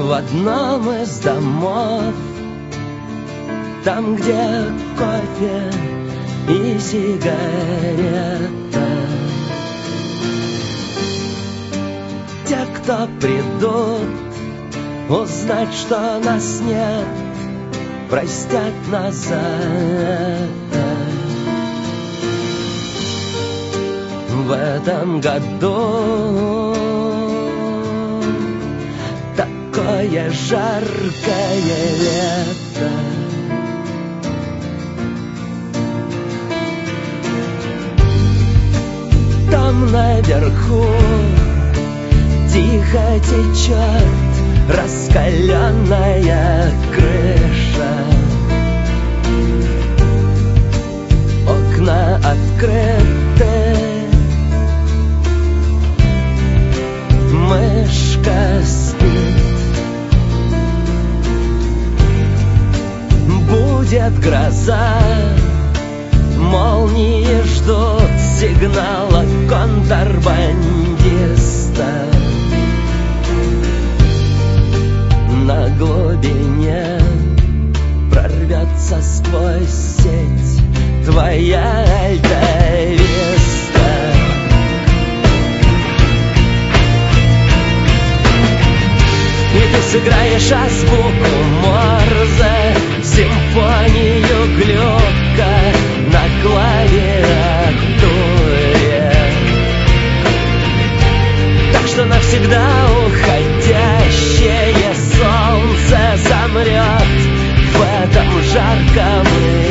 В одном из домов, там, где кофе и сигарета, те, кто придут узнать, что нас нет, простят нас за это. В этом году такое жаркое лето. Там наверху тихо течет раскаленная крыша. Окна открыты, мышка спит. Будет гроза, молнии ждут сигнала контрабандиста. На глубине прорвется сквозь сеть твоя альта-виста. И ты сыграешь азбуку Морзе, симфонию Глюка на клавиатуре. Так что навсегда уходящее солнце замрет в этом жарком